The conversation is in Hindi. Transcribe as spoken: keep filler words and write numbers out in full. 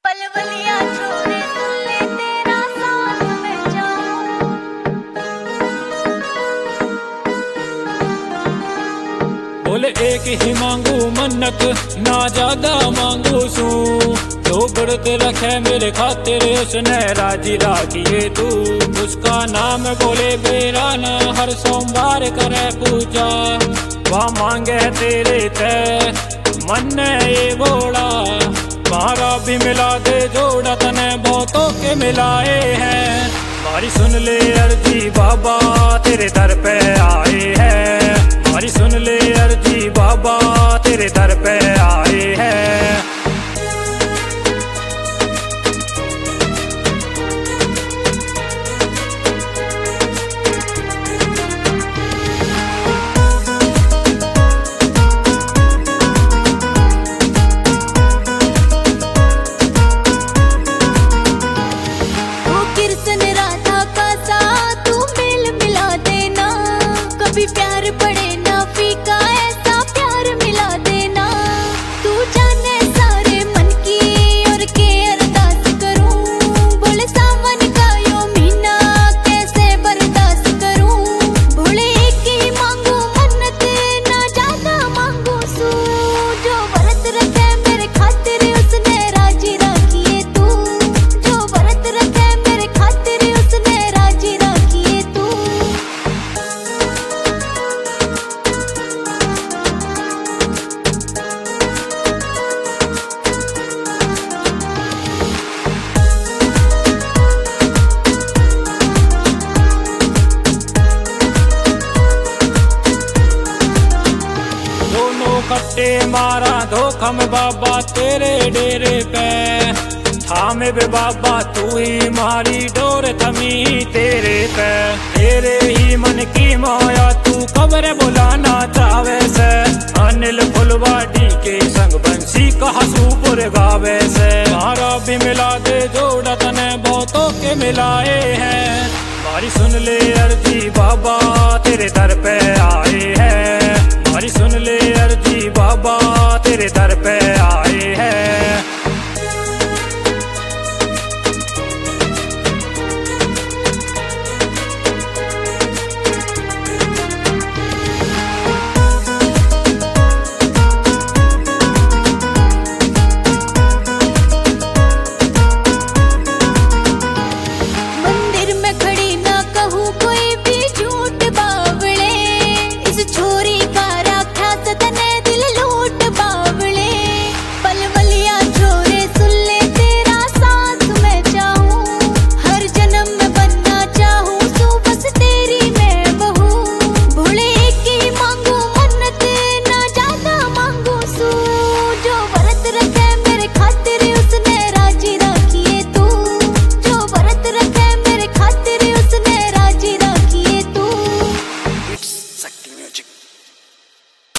पलवलिया छोरे ले तेरा साथ मैं जाऊं। बोले एक ही मांगू मन्नत ना ज्यादा मांगू सू, जो व्रत रखे मेरे खातिर उसने राजी राखिए तू। उसका नाम बोले बेराना हर सोमवार करे पूजा, वह मांगे तेरे ते मन ये बोला। मारा भी मिला दे जोड़ा तने बहुतों के मिलाए हैं। हमारी सुन ले अर्जी बाबा तेरे दर पे आए हैं। हमारी सुन ले अर्जी बाबा तेरे दर पे आए हैं। प्यार पड़े ना फीका ऐसा प्यार मिला देना। तू जाने सारे मन की और के अरदास करूं। बोले सावन का यो महीना कैसे बर्दाश्त करूं। बोले एक ही मांगू मन्नत ना ज्यादा मांगू सू, जो व्रत रखे मेरे खातिर उसने राजी राखिए तू। जो व्रत रखे मेरे खातिर उसने राजी राखिए तू। कट्टे मारा धोखा में बाबा तेरे डेरे पे, थामे बे बाबा तू ही मारी डोर थमी तेरे पे। तेरे ही मन की माया तू कब्र बुलाना चावे से। अनिल फुलवाड़ी के संग बंसी कहा सूपुर गावे से। मारा भी मिला दे जोड़ा तने बहुतों के मिलाए हैं। हमारी सुन ले अर्जी बाबा तेरे दर पे आए हैं। हमारी सुन ले अर्जी बाबा तेरे दर पे आ